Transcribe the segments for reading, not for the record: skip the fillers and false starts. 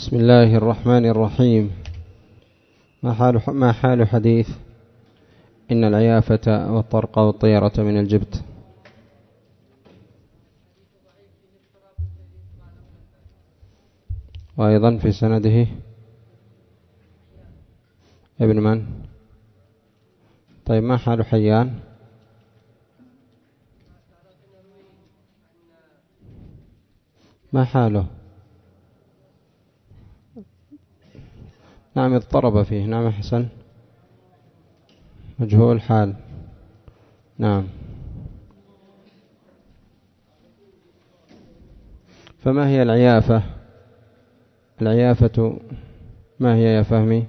بسم الله الرحمن الرحيم. ما حال حديث إن العيافة والطرق والطيرة من الجبت؟ وأيضا في سنده ابن من؟ طيب ما حال حيان؟ ما حاله؟ نعم اضطرب فيه. نعم أحسن، مجهول حال. نعم. فما هي العيافة؟ العيافة ما هي يا فهمي؟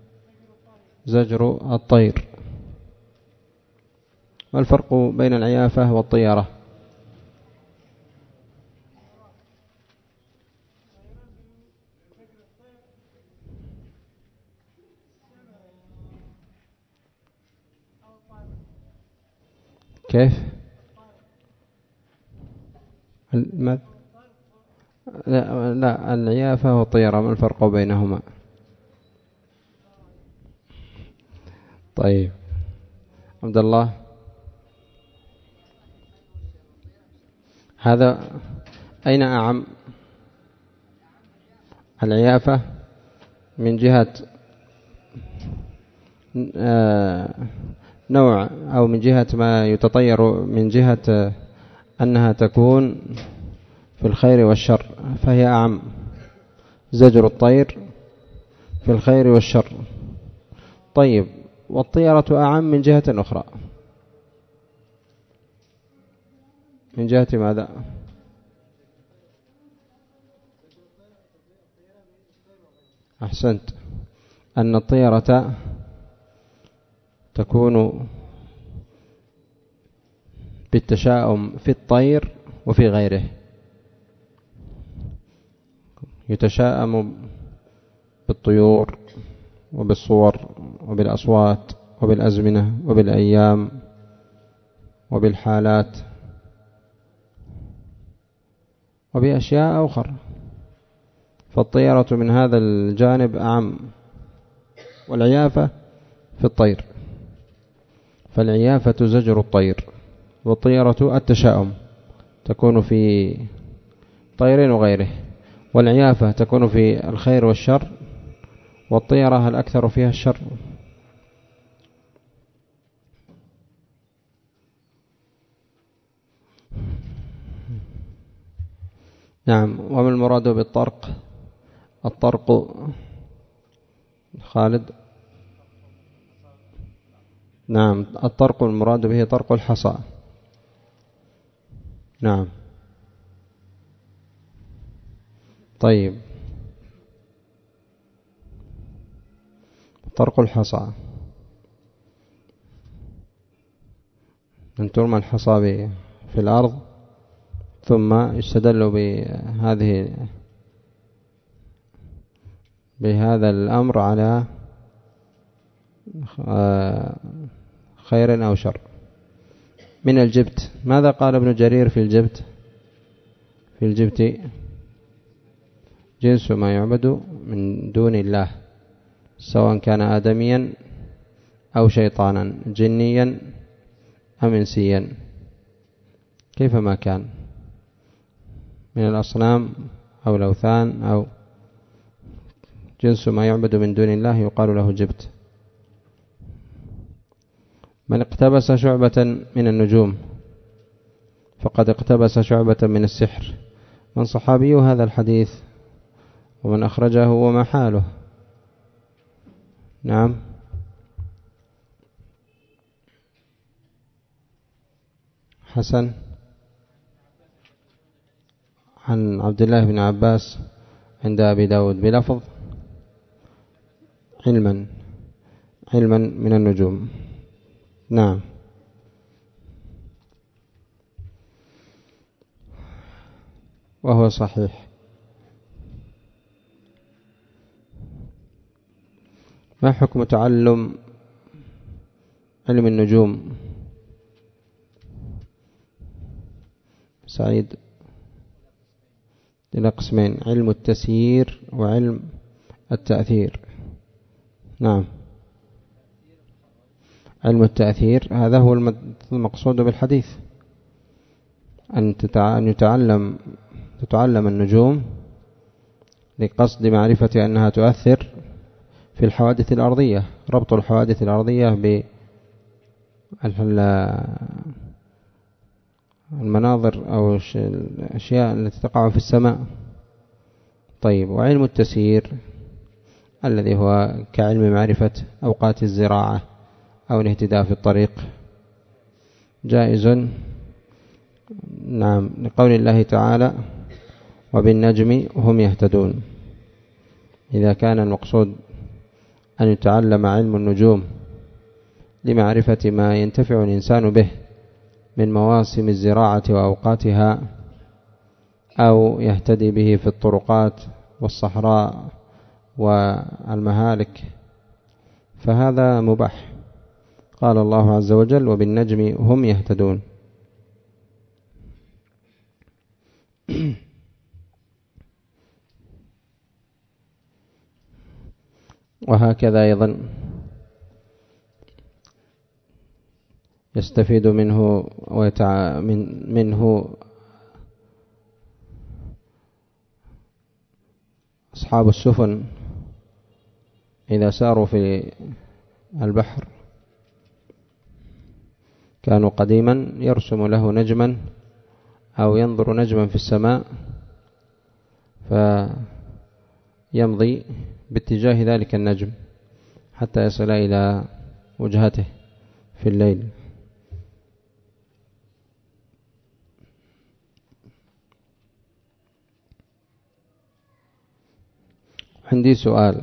زجر الطير. ما الفرق بين العيافة والطيرة؟ كيف؟ لا العيافة والطيرة ما الفرق بينهما؟ طيب عبد الله، هذا أين أعم؟ العيافة من جهة نوع أو من جهة ما يتطير، من جهة أنها تكون في الخير والشر فهي أعم. زجر الطير في الخير والشر. طيب والطيرة أعم من جهة أخرى، من جهة ماذا؟ أحسنت، أن الطيرة تكون بالتشاؤم في الطير وفي غيره. يتشاءم بالطيور وبالصور وبالأصوات وبالأزمنة وبالأيام وبالحالات وبأشياء أخرى. فالطيرة من هذا الجانب أعم، والعيافة في الطير. فالعيافة زجر الطير، والطيرة التشاؤم تكون في طير وغيره. والعيافة تكون في الخير والشر، والطيرة الأكثر فيها الشر. نعم. وما المراد بالطرق؟ الطرق خالد. نعم الطرق المراد به طرق الحصى. نعم. طيب طرق الحصى أن ترمى الحصى في الأرض، ثم يستدل بهذا الأمر على خير أو شر. من الجبت ماذا قال ابن جرير في الجبت؟ في الجبت جنس ما يعبد من دون الله، سواء كان آدميا أو شيطانا جنيا أم إنسيا، كيفما كان، من الأصنام أو الأوثان أو جنس ما يعبد من دون الله يقال له جبت. من اقتبس شعبة من النجوم فقد اقتبس شعبة من السحر. من صحابي هذا الحديث ومن أخرجه وما حاله؟ نعم. حسن. عن عبد الله بن عباس عند أبي داود بلفظ علما من النجوم. نعم. وهو صحيح. ما حكم تعلم علم النجوم؟ سعيد إلى قسمين: علم التسيير وعلم التأثير. نعم، علم التأثير هذا هو المقصود بالحديث، أن تتعلم النجوم لقصد معرفة أنها تؤثر في الحوادث الأرضية، ربط الحوادث الأرضية بالمناظر أو الأشياء التي تقع في السماء. طيب، وعلم التسيير الذي هو كعلم معرفة أوقات الزراعة أو الاهتداء في الطريق جائز. نعم، لقول الله تعالى: وبالنجم هم يهتدون. إذا كان المقصود أن يتعلم علم النجوم لمعرفة ما ينتفع الإنسان به من مواسم الزراعة وأوقاتها، أو يهتدي به في الطرقات والصحراء والمهالك، فهذا مباح. قال الله عز وجل: وبالنجم هم يهتدون. وهكذا أيضا يستفيد منه أصحاب السفن إذا ساروا في البحر، كانوا قديما يرسم له نجما أو ينظر نجما في السماء فيمضي باتجاه ذلك النجم حتى يصل إلى وجهته في الليل. عندي سؤال: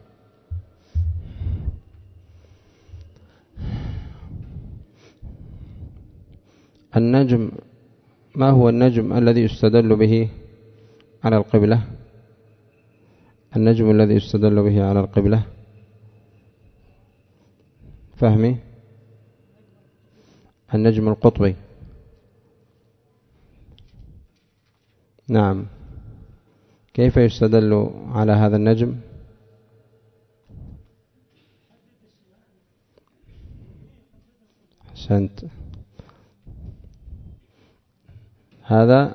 النجم، ما هو النجم الذي يستدل به على القبلة؟ النجم الذي يستدل به على القبلة، فهمي؟ النجم القطبي. نعم، كيف يستدل على هذا النجم؟ أحسنت. هذا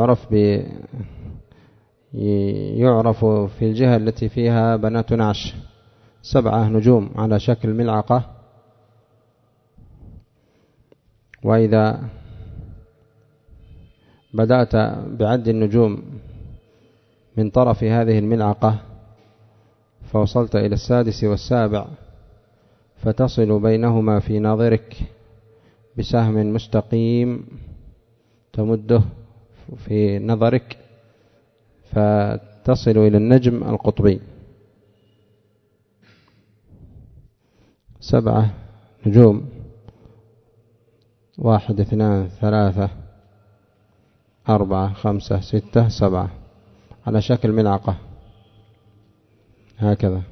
يعرف في الجهة التي فيها بنات نعش 7 نجوم على شكل ملعقة، وإذا بدأت بعد النجوم من طرف هذه الملعقة فوصلت إلى 6 و7 فتصل بينهما في ناظرك بسهم مستقيم تمده في نظرك فتصل إلى النجم القطبي. 7 نجوم: 1 2 3 4 5 6 7 على شكل ملعقة هكذا.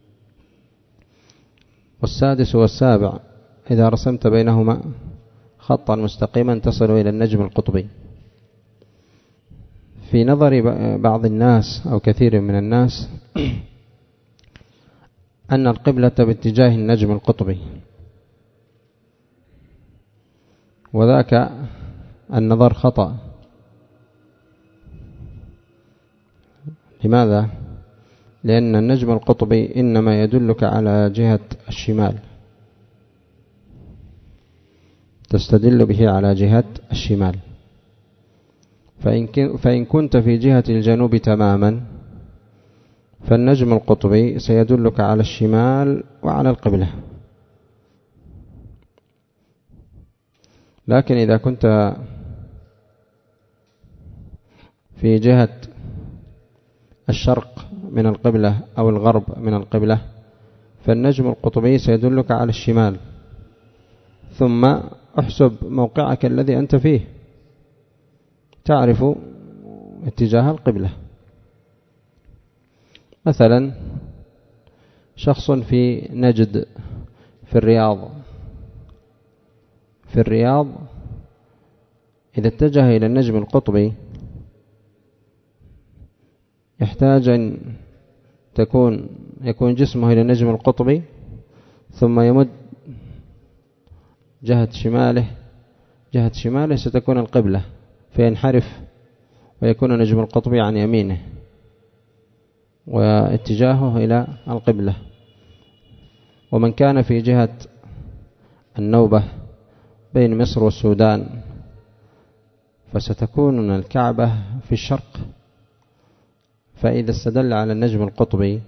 والسادس والسابع إذا رسمت بينهما خطا مستقيما تصل إلى النجم القطبي. في نظر بعض الناس أو كثير من الناس أن القبلة باتجاه النجم القطبي، وذاك النظر خطأ. لماذا؟ لأن النجم القطبي إنما يدلك على جهة الشمال، تستدل به على جهة الشمال. فإن كنت في جهة الجنوب تماما فالنجم القطبي سيدلك على الشمال وعلى القبلة. لكن إذا كنت في جهة الشرق من القبلة أو الغرب من القبلة فالنجم القطبي سيدلك على الشمال. ثم احسب موقعك الذي أنت فيه تعرف اتجاه القبلة. مثلا شخص في نجد في الرياض إذا اتجه إلى النجم القطبي يحتاج أن يكون جسمه إلى النجم القطبي، ثم يمد جهة شماله ستكون القبلة، فينحرف ويكون النجم القطبي عن يمينه واتجاهه إلى القبلة. ومن كان في جهة النوبة بين مصر والسودان فستكون الكعبة في الشرق، فإذا استدل على النجم القطبي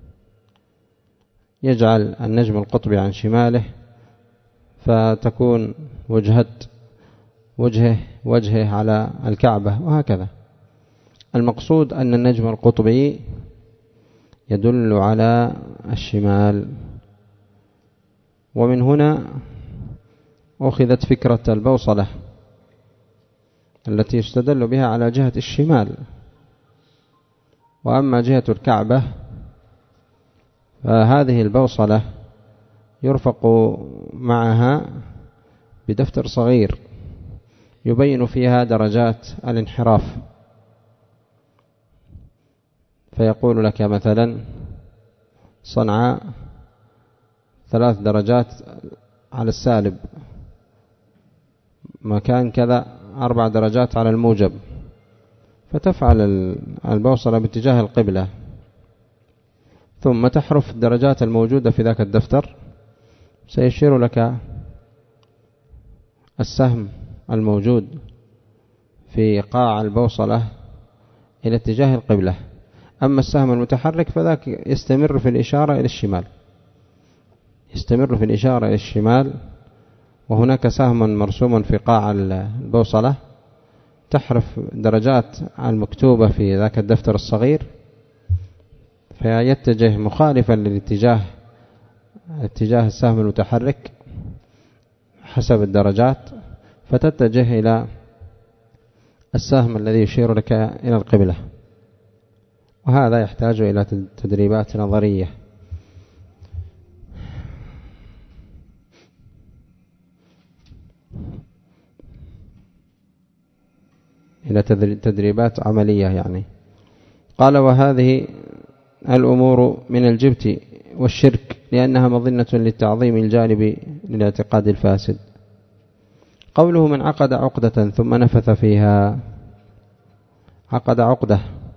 يجعل النجم القطبي عن شماله، فتكون وجهه على الكعبة، وهكذا. المقصود أن النجم القطبي يدل على الشمال. ومن هنا أخذت فكرة البوصلة التي يستدل بها على جهة الشمال. وأما جهة الكعبة فهذه البوصلة يرفق معها بدفتر صغير يبين فيها درجات الانحراف، فيقول لك مثلا صنعاء 3 درجات على السالب، مكان كذا 4 درجات على الموجب، فتفعل البوصلة باتجاه القبلة، ثم تحرف الدرجات الموجودة في ذاك الدفتر. سيشير لك السهم الموجود في قاع البوصلة إلى اتجاه القبلة. أما السهم المتحرك فذاك يستمر في الإشارة إلى الشمال، وهناك سهم مرسوم في قاع البوصلة تحرف درجات المكتوبة في ذاك الدفتر الصغير، فيتجه مخالفا للاتجاه السهم المتحرك حسب الدرجات، فتتجه إلى السهم الذي يشير لك إلى القبلة. وهذا يحتاج إلى تدريبات نظرية. إلى تدريبات عملية يعني. قال: وهذه الأمور من الجبت والشرك لأنها مظنة للتعظيم الجانب للاعتقاد الفاسد. قوله: من عقد عقدة ثم نفث فيها. عقد عقدة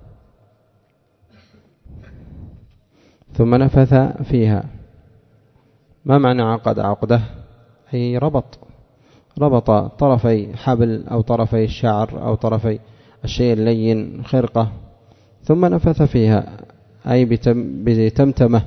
ثم نفث فيها، ما معنى عقد عقدة؟ أي ربط طرفي حبل أو طرفي الشعر أو طرفي الشيء اللين خرقة، ثم نفث فيها أي بتمتمة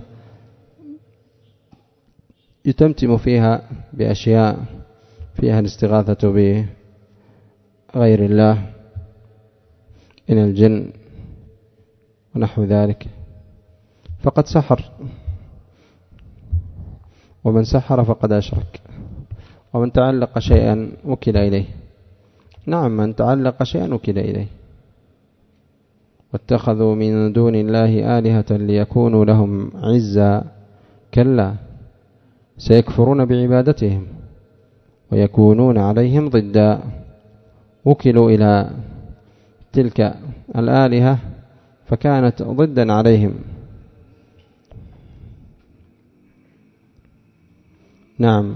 يتمتم فيها بأشياء فيها الاستغاثة بغير الله من الجن ونحو ذلك، فقد سحر، ومن سحر فقد أشرك، ومن تعلق شيئا وكل إليه. نعم، من تعلق شيئا وكل إليه. واتخذوا من دون الله آلهة ليكونوا لهم عزا، كلا سيكفرون بعبادتهم ويكونون عليهم ضدا. وكلوا إلى تلك الآلهة فكانت ضدا عليهم. نعم.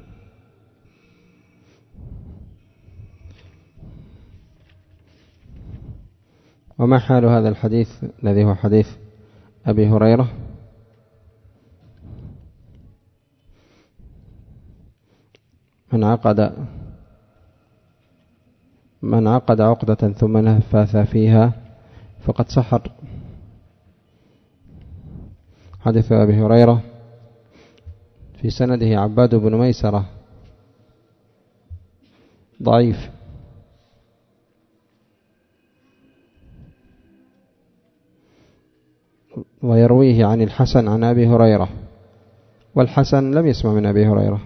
وما حال هذا الحديث الذي هو حديث أبي هريرة؟ من عقد عقدة ثم نفث فيها فقد سحر. حديث أبي هريرة في سنده عباد بن ميسرة ضعيف، ويرويه عن الحسن عن أبي هريرة، والحسن لم يسمع من أبي هريرة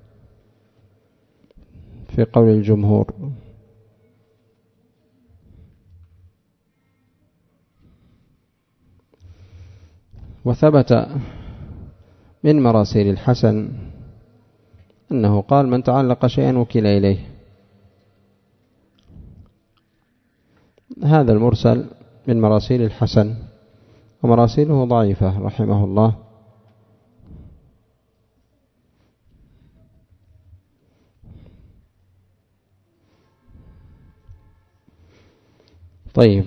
في قول الجمهور. وثبت من مراسيل الحسن أنه قال: من تعلق شيئا وكل إليه. هذا المرسل من مراسيل الحسن، ومراسيله ضعيفة رحمه الله. طيب،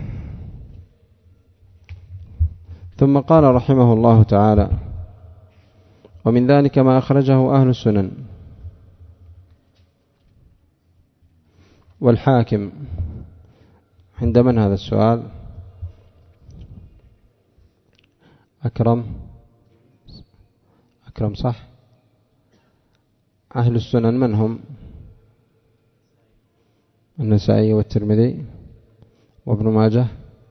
ثم قال رحمه الله تعالى: ومن ذلك ما أخرجه أهل السنن والحاكم. عند من هذا السؤال؟ أكرم صح؟ أهل السنن من هم؟ النسائي والترمذي وابن ماجه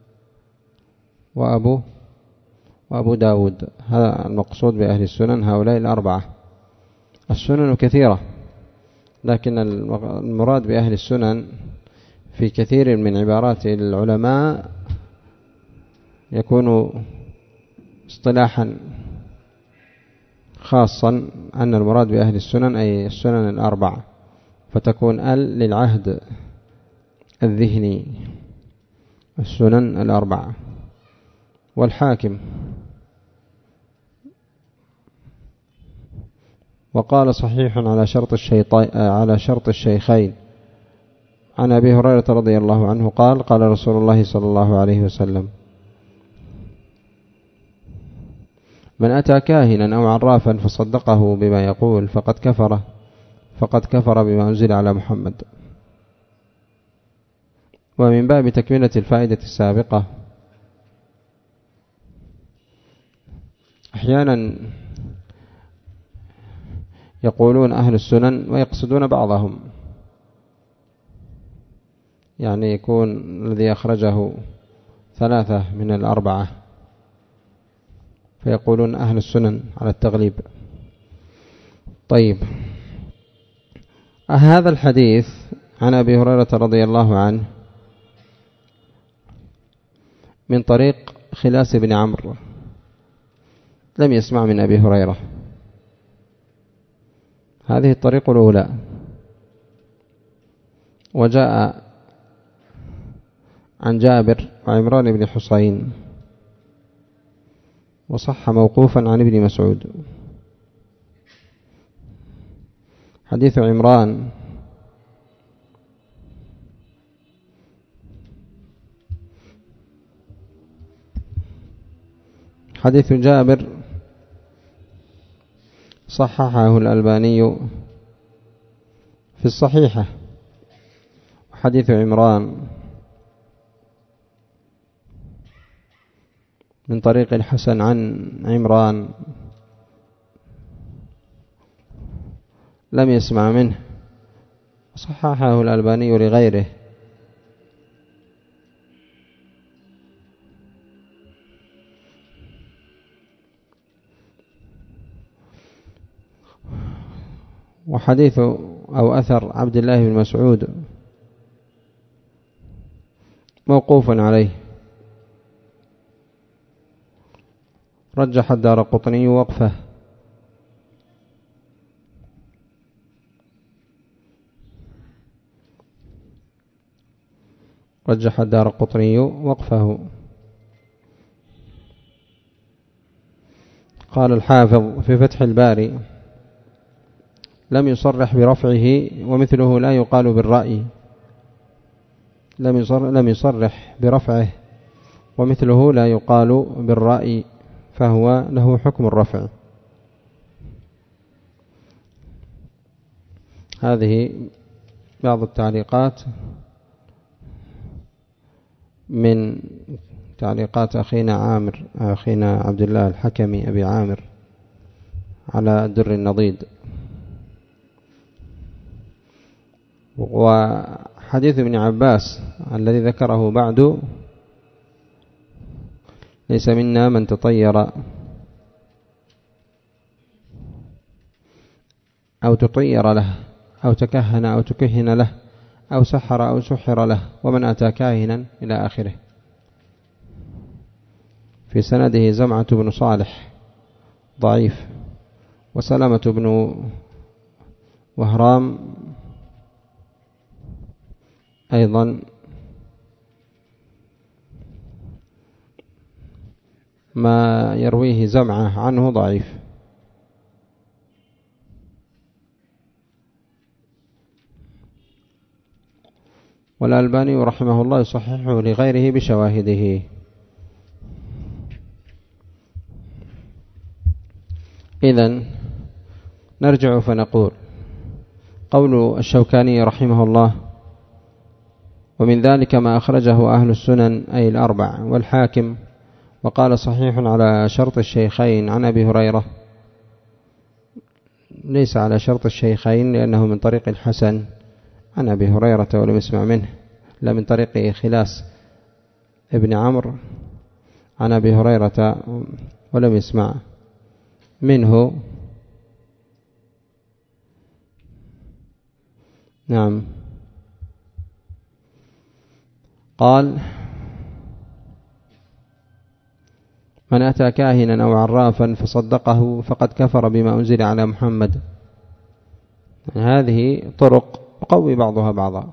وأبو داود. هذا المقصود بأهل السنن، هؤلاء الأربعة. السنن كثيرة، لكن المراد بأهل السنن في كثير من عبارات العلماء يكون اصطلاحا خاصا أن المراد بأهل السنن أي السنن الأربعة، فتكون للعهد الذهني، السنن الأربعة. والحاكم وقال صحيح على شرط الشيخين. عن أبي هريرة رضي الله عنه قال: قال رسول الله صلى الله عليه وسلم: من أتى كاهنا أو عرافا فصدقه بما يقول فقد كفر بما أنزل على محمد. ومن باب تكملة الفائدة السابقة، أحيانا يقولون أهل السنن ويقصدون بعضهم، يعني يكون الذي أخرجه 3 من الأربعة فيقولون أهل السنن على التغليب. طيب، هذا الحديث عن أبي هريرة رضي الله عنه من طريق خلاس بن عمرو، لم يسمع من أبي هريرة. هذه الطريق الأولى. وجاء عن جابر وعمران بن حسين، وصح موقوفا عن ابن مسعود. حديث عمران حديث جابر صححه الألباني في الصحيحة. وحديث عمران من طريق الحسن عن عمران لم يسمع منه، صححه الألباني لغيره. وحديث أو أثر عبد الله بن مسعود موقوف عليه، رجح الدارقطني وقفه. قال الحافظ في فتح الباري: لم يصرح برفعه ومثله لا يقال بالرأي. لم يصرح برفعه ومثله لا يقال بالرأي، فهو له حكم الرفع. هذه بعض التعليقات من تعليقات أخينا عبد الله الحكمي أبي عامر على الدر النضيد. وحديث ابن عباس الذي ذكره بعد: ليس منا من تطير أو تطير له أو تكهن أو تكهن له أو سحر أو سحر له ومن أتى كاهنا إلى آخره. في سنده زمعة بن صالح ضعيف، وسلامة بن وهرام أيضا ما يرويه زمعة عنه ضعيف. والألباني رحمه الله يصححه لغيره بشواهده. إذن نرجع فنقول قول الشوكاني رحمه الله: ومن ذلك ما أخرجه أهل السنن أي الأربع والحاكم، وقال صحيح على شرط الشيخين عن أبي هريرة. ليس على شرط الشيخين لأنه من طريق الحسن عن أبي هريرة ولم يسمع منه، لا من طريق خلاس ابن عمرو عن أبي هريرة ولم يسمع منه. نعم. قال: من أتى كاهنا أو عرافا فصدقه فقد كفر بما أنزل على محمد. هذه طرق يقوي بعضها بعضا،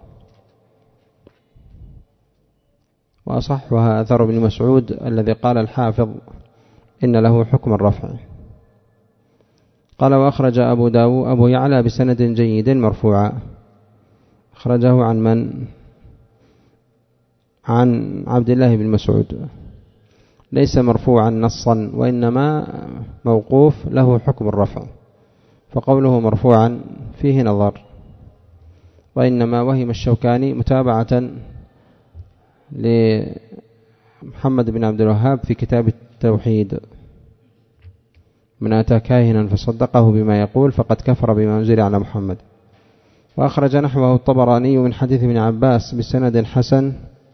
وأصحها أثر ابن مسعود الذي قال الحافظ إن له حكم الرفع. قال: وأخرج أبو يعلى بسند جيد مرفوعا. أخرجه عن من؟ عن عبد الله بن مسعود، ليس مرفوعا نصا وإنما موقوف له حكم الرفع، فقوله مرفوعا فيه نظر، وإنما وهم الشوكاني متابعة لمحمد بن عبد الوهاب في كتاب التوحيد: من أتى كاهنا فصدقه بما يقول فقد كفر بما أنزل على محمد. وأخرج نحوه الطبراني من حديث ابن عباس بسند حسن.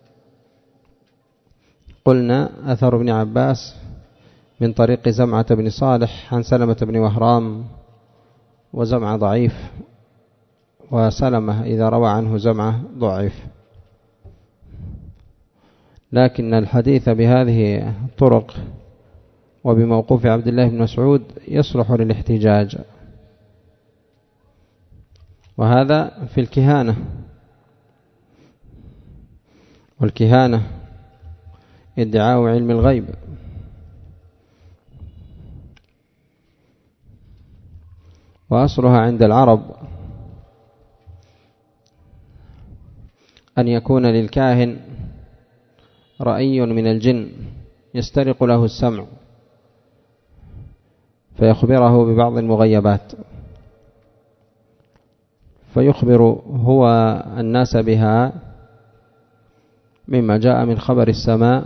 قلنا أثر ابن عباس من طريق زمعة بن صالح عن سلمة بن وهرام، وزمعة ضعيف، وسلمة إذا روى عنه زمعة ضعيف، لكن الحديث بهذه الطرق وبموقوف عبد الله بن مسعود يصلح للاحتجاج. وهذا في الكهانة، والكهانة ادعاء علم الغيب، وأصلها عند العرب أن يكون للكاهن رأي من الجن يسترق له السمع فيخبره ببعض المغيبات، فيخبر هو الناس بها مما جاء من خبر السماء،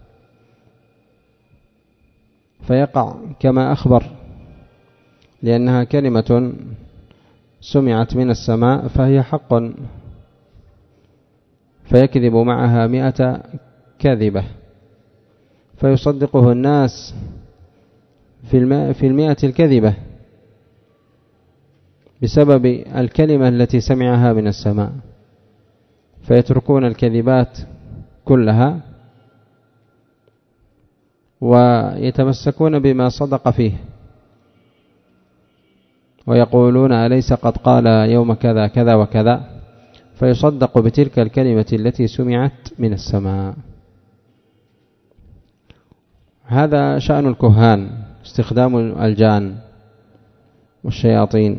فيقع كما أخبر، لأنها كلمة سمعت من السماء فهي حق، فيكذب معها 100 كذبة، فيصدقه الناس في 100 الكذبة بسبب الكلمة التي سمعها من السماء، فيتركون الكذبات كلها ويتمسكون بما صدق فيه، ويقولون أليس قد قال يوم كذا كذا وكذا، فيصدق بتلك الكلمة التي سمعت من السماء. هذا شأن الكهان، استخدام الجان والشياطين.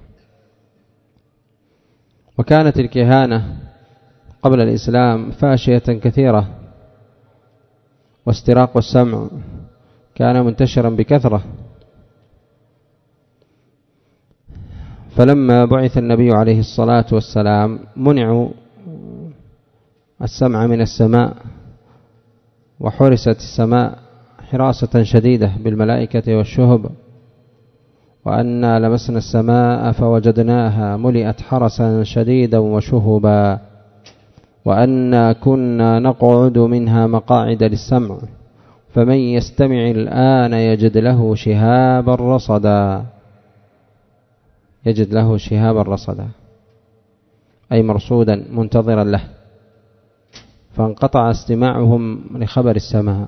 وكانت الكهانة قبل الإسلام فاشية كثيرة، واستراق السمع كان منتشرا بكثرة، فلما بعث النبي عليه الصلاة والسلام منعوا السمع من السماء، وحرست السماء حراسة شديدة بالملائكة والشهب، وأنا لمسنا السماء فوجدناها ملئت حرسا شديدا وشهبا، وأنا كنا نقعد منها مقاعد للسمع، فمن يستمع الآن يجد له شهابا رصدا. يجد له شهابا رصدا أي مرصودا منتظرا له، فانقطع استماعهم لخبر السماء.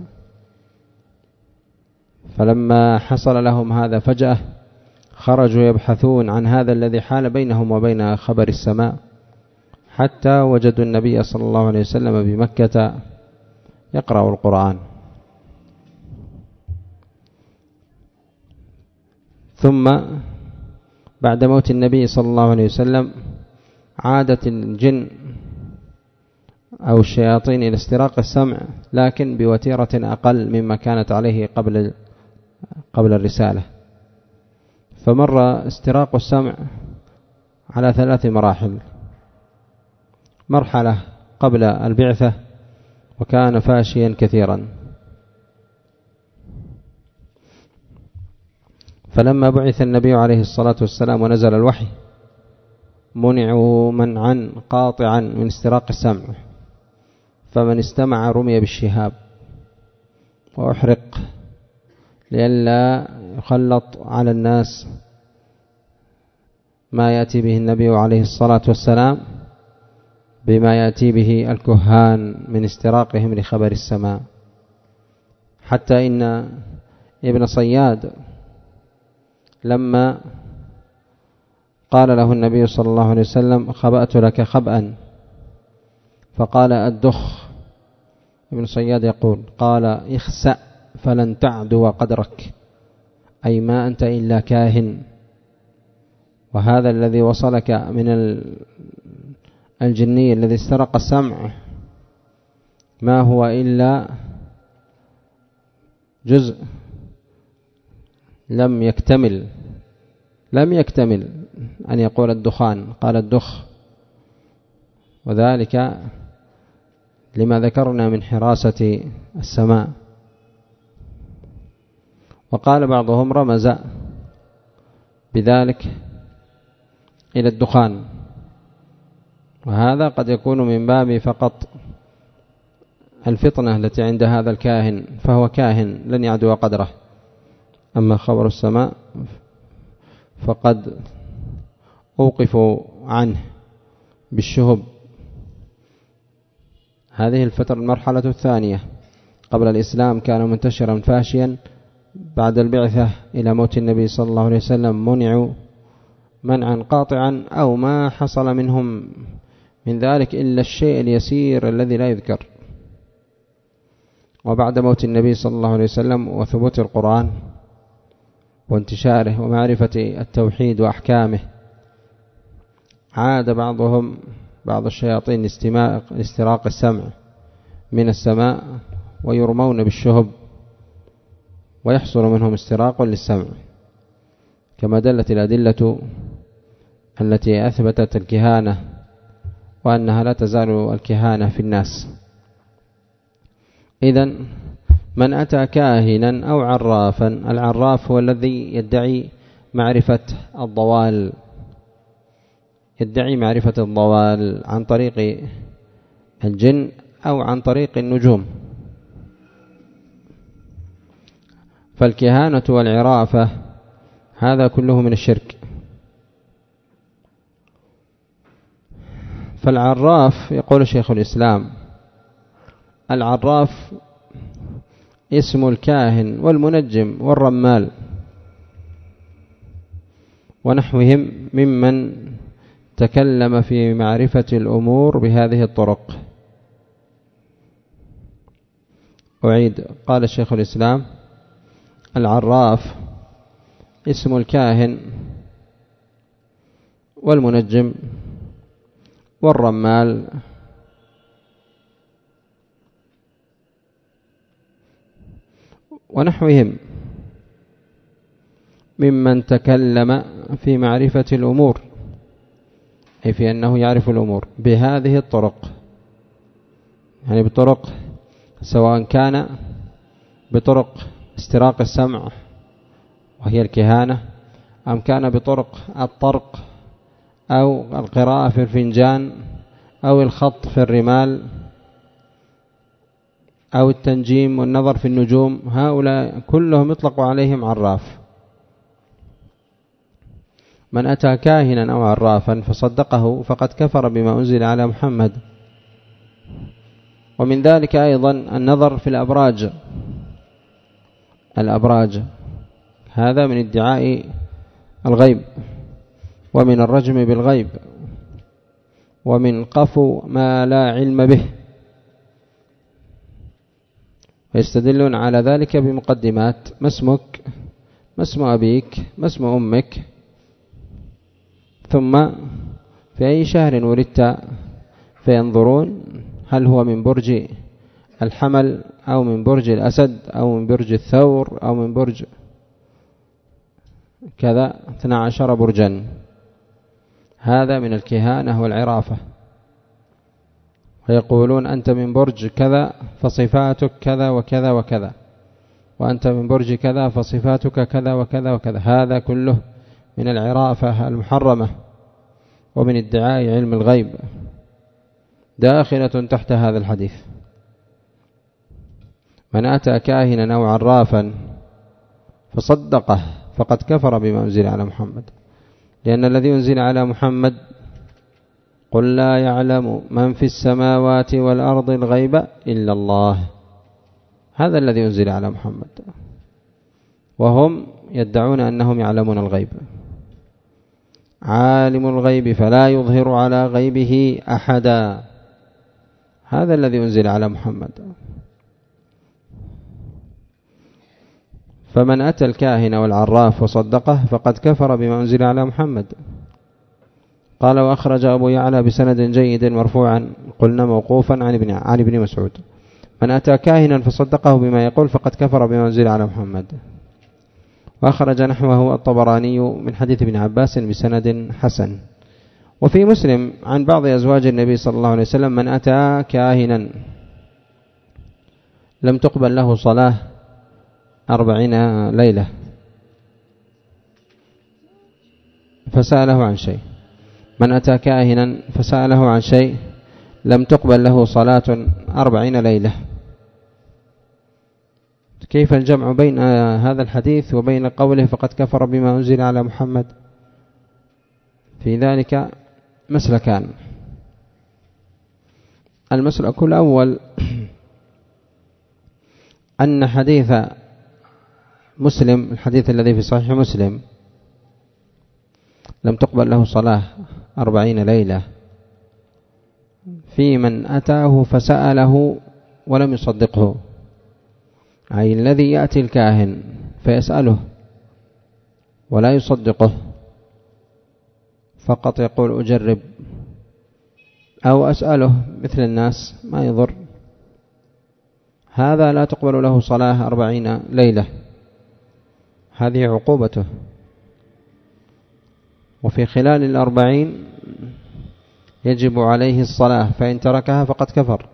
فلما حصل لهم هذا فجأة خرجوا يبحثون عن هذا الذي حال بينهم وبين خبر السماء، حتى وجدوا النبي صلى الله عليه وسلم بمكة يقرأ القرآن. ثم بعد موت النبي صلى الله عليه وسلم عادت الجن أو الشياطين إلى استراق السمع، لكن بوتيرة أقل مما كانت عليه قبل الرسالة. فمر استراق السمع على 3 مراحل: مرحلة قبل البعثة وكان فاشيا كثيرا، فلما بعث النبي عليه الصلاة والسلام ونزل الوحي منعوا منعا قاطعا من استراق السمع، فمن استمع رمي بالشهاب وأحرق لئلا يخلط على الناس ما يأتي به النبي عليه الصلاة والسلام بما يأتي به الكهان من استراقهم لخبر السماء. حتى إن ابن صياد لما قال له النبي صلى الله عليه وسلم: خبأت لك خبأ، فقال: الدخ. ابن صياد يقول: قال: اخسأ فلن تعدو قدرك، أي ما أنت إلا كاهن، وهذا الذي وصلك من الجني الذي استرق السمع ما هو إلا جزء لم يكتمل أن يقول الدخان، قال الدخ، وذلك لما ذكرنا من حراسة السماء. وقال بعضهم رمز بذلك إلى الدخان، وهذا قد يكون من باب فقط الفطنة التي عند هذا الكاهن، فهو كاهن لن يعدو قدره. أما خبر السماء فقد أوقفوا عنه بالشهب. هذه المرحلة الثانية. قبل الإسلام كان منتشرا فاشيا، بعد البعثة إلى موت النبي صلى الله عليه وسلم منعوا منعا قاطعا، أو ما حصل منهم من ذلك إلا الشيء اليسير الذي لا يذكر. وبعد موت النبي صلى الله عليه وسلم وثبوت القرآن وانتشاره ومعرفة التوحيد وأحكامه، عاد بعض الشياطين لاستراق السمع من السماء ويرمون بالشهب ويحصل منهم استراق للسمع، كما دلت الأدلة التي أثبتت الكهانة وأنها لا تزال الكهانة في الناس. إذن من أتى كاهنا أو عرافا، العراف هو الذي يدعي معرفة الضوال عن طريق الجن أو عن طريق النجوم. فالكهانة والعرافة هذا كله من الشرك. فالعراف، يقول شيخ الإسلام: العراف اسم الكاهن والمنجم والرمال ونحوهم ممن تكلم في معرفة الأمور بهذه الطرق. أعيد، قال الشيخ الإسلام: العراف اسم الكاهن والمنجم والرمال ونحوهم ممن تكلم في معرفة الأمور، أي في أنه يعرف الأمور بهذه الطرق، يعني بطرق سواء كان بطرق استراق السمع وهي الكهانة، أم كان بطرق الطرق أو القراءة في الفنجان أو الخط في الرمال أو التنجيم والنظر في النجوم، هؤلاء كلهم يطلق عليهم عراف. من أتى كاهنا أو عرافا فصدقه فقد كفر بما أنزل على محمد. ومن ذلك أيضا النظر في الأبراج، هذا من ادعاء الغيب ومن الرجم بالغيب ومن قفو ما لا علم به، ويستدلون على ذلك بمقدمات: ما اسمك؟ ما اسم أبيك، ما اسم أمك، ثم في أي شهر ولدت، فينظرون هل هو من برج الحمل أو من برج الأسد أو من برج الثور أو من برج كذا 12 برجا. هذا من الكهانة والعرافة. ويقولون أنت من برج كذا فصفاتك كذا وكذا وكذا، وأنت من برج كذا فصفاتك كذا وكذا وكذا. هذا كله من العرافة المحرمة ومن ادعاء علم الغيب، داخلة تحت هذا الحديث. من أتى كاهنا أو عرافا فصدقه فقد كفر بما أنزل على محمد، لأن الذي أنزل على محمد قل لا يعلم من في السماوات والأرض الغيب إلا الله. هذا الذي أنزل على محمد، وهم يدعون أنهم يعلمون الغيب. عالم الغيب فلا يظهر على غيبه أحدا، هذا الذي أنزل على محمد. فمن أتى الكاهن والعراف وصدقه فقد كفر بما أنزل على محمد. قال وأخرج أبو يعلى بسند جيد مرفوعا، قلنا موقوفا عن ابن مسعود: من أتى كاهنا فصدقه بما يقول فقد كفر بما أنزل على محمد. وأخرج نحوه الطبراني من حديث ابن عباس بسند حسن. وفي مسلم عن بعض أزواج النبي صلى الله عليه وسلم: من أتى كاهنا لم تقبل له صلاة 40 ليلة فسأله عن شيء. من أتى كاهنا فسأله عن شيء لم تقبل له صلاة 40 ليلة. كيف الجمع بين هذا الحديث وبين قوله فقد كفر بما أنزل على محمد؟ في ذلك مسلكان. المسلك الأول أن حديث مسلم، الحديث الذي في صحيح مسلم، لم تقبل له صلاة 40 ليلة، في من أتاه فسأله ولم يصدقه، أي الذي يأتي الكاهن فيسأله ولا يصدقه، فقط يقول أجرب أو أسأله مثل الناس ما يضر، هذا لا تقبل له صلاة 40 ليلة، هذه عقوبته. وفي خلال 40 يجب عليه الصلاة، فإن تركها فقد كفر.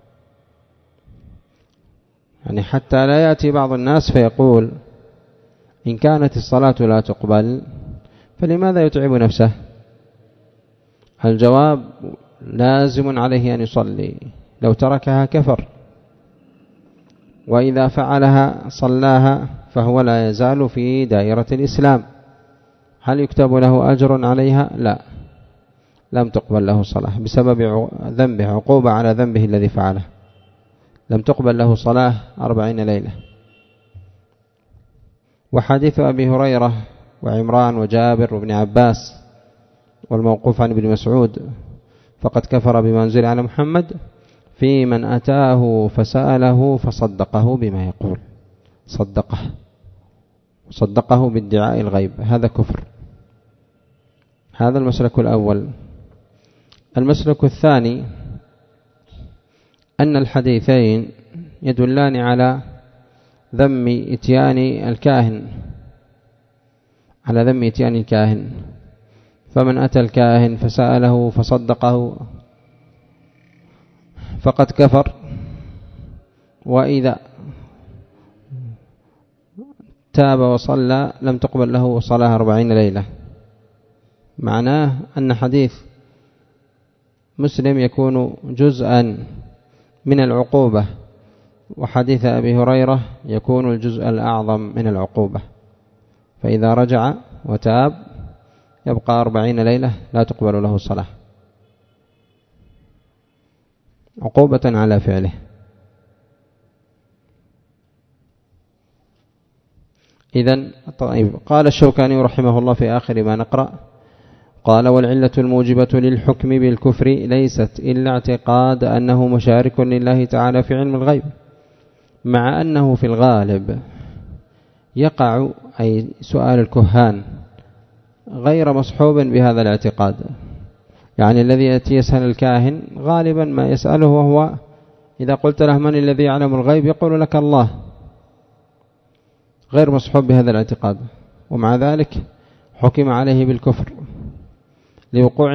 يعني حتى لا يأتي بعض الناس فيقول إن كانت الصلاة لا تقبل فلماذا يتعب نفسه؟ الجواب لازم عليه أن يصلي، لو تركها كفر، وإذا فعلها صلاها فهو لا يزال في دائرة الإسلام. هل يكتب له أجر عليها؟ لا، لم تقبل له صلاة بسبب ذنبه، عقوبة على ذنبه الذي فعله. لم تقبل له صلاة 40 ليلة. وحديث أبي هريرة وعمران وجابر وابن عباس والموقوف عن ابن مسعود فقد كفر بما أنزل على محمد، في من أتاه فسأله فصدقه بما يقول، صدقه بادعاء الغيب، هذا كفر. هذا المسلك الأول. المسلك الثاني أن الحديثين يدلان على ذم إتيان الكاهن، فمن أتى الكاهن فسأله فصدقه فقد كفر، وإذا تاب وصلى لم تقبل له صلاة 40 ليلة. معناه أن حديث مسلم يكون جزءا من العقوبة، وحديث أبي هريرة يكون الجزء الأعظم من العقوبة. فإذا رجع وتاب يبقى 40 ليلة لا تقبل له صلاة، عقوبة على فعله. إذن طيب، قال الشوكاني رحمه الله في آخر ما نقرأ، قال والعلة الموجبة للحكم بالكفر ليست إلا اعتقاد أنه مشارك لله تعالى في علم الغيب، مع أنه في الغالب يقع أي سؤال الكهان غير مصحوب بهذا الاعتقاد. يعني الذي يأتي يسأل الكاهن غالبا ما يسأله وهو إذا قلت له من الذي يعلم الغيب يقول لك الله، غير مصحوب بهذا الاعتقاد، ومع ذلك حكم عليه بالكفر لوقوع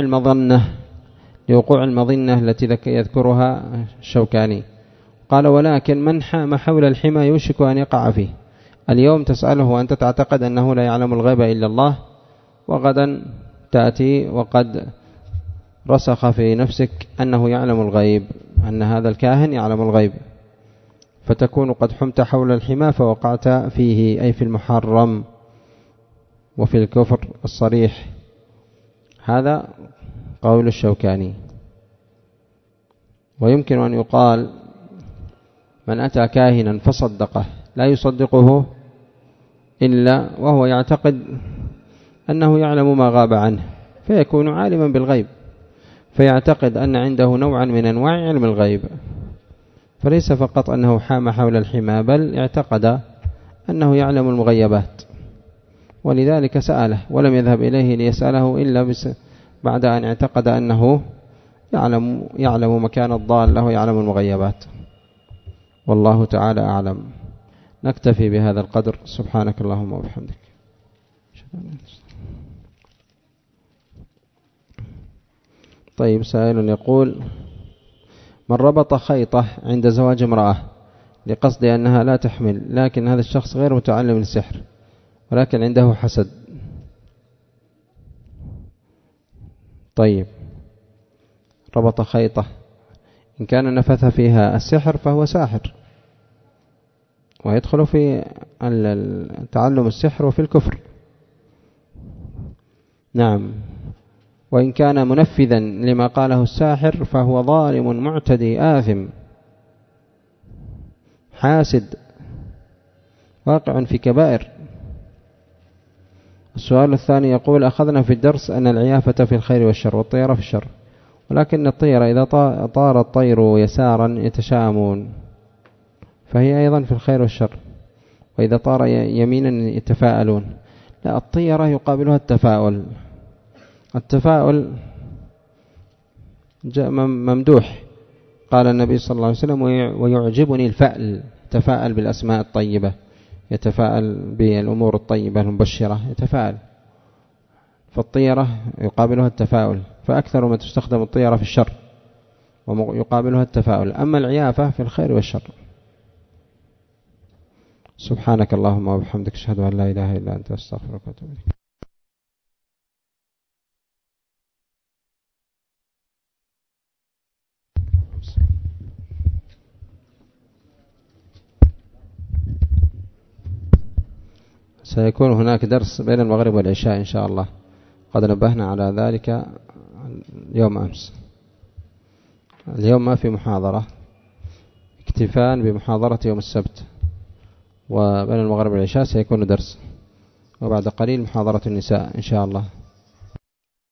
المظنة التي يذكرها الشوكاني. قال ولكن من حام حول الحمى يوشك أن يقع فيه. اليوم تسأله وأنت تعتقد أنه لا يعلم الغيب إلا الله، وغدا تأتي وقد رسخ في نفسك أنه يعلم الغيب، أن هذا الكاهن يعلم الغيب، فتكون قد حمت حول الحمى فوقعت فيه، أي في المحرم وفي الكفر الصريح. هذا قول الشوكاني. ويمكن أن يقال من أتى كاهنا فصدقه لا يصدقه إلا وهو يعتقد أنه يعلم ما غاب عنه، فيكون عالما بالغيب، فيعتقد أن عنده نوعا من أنواع علم الغيب، فليس فقط أنه حام حول الحمى، بل اعتقد أنه يعلم المغيبات، ولذلك سأله ولم يذهب إليه ليسأله إلا بعد أن اعتقد أنه يعلم مكان الضال له، يعلم المغيبات. والله تعالى أعلم. نكتفي بهذا القدر. سبحانك اللهم وبحمدك. طيب، سائل يقول: من ربط خيطة عند زواج امرأة لقصد أنها لا تحمل، لكن هذا الشخص غير متعلم السحر ولكن عنده حسد. طيب، ربط خيطة، إن كان نفث فيها السحر فهو ساحر ويدخل في تعلم السحر وفي الكفر. نعم. وإن كان منفذا لما قاله الساحر فهو ظالم معتدي آثم حاسد واقع في كبائر. السؤال الثاني يقول: أخذنا في الدرس أن العيافة في الخير والشر والطيرة في الشر، ولكن الطيرة إذا طار الطير يسارا يتشامون، فهي أيضا في الخير والشر، وإذا طار يمينا يتفاءلون. لا، الطيرة يقابلها التفاؤل. التفاؤل ممدوح، قال النبي صلى الله عليه وسلم: ويعجبني الفأل، يتفاءل بالأسماء الطيبة، يتفاءل بالأمور الطيبة المبشرة، يتفاءل. فالطيرة يقابلها التفاؤل، فأكثر ما تستخدم الطيرة في الشر ويقابلها التفاؤل. أما العيافة في الخير والشر. سبحانك اللهم وبحمدك، أشهد أن لا إله إلا أنت، أستغفرك وأتوب إليك. سيكون هناك درس بين المغرب والعشاء إن شاء الله، قد نبهنا على ذلك يوم أمس. اليوم ما في محاضرة، اكتفاء بمحاضرة يوم السبت، وبين المغرب والعشاء سيكون درس، وبعد قليل محاضرة النساء إن شاء الله.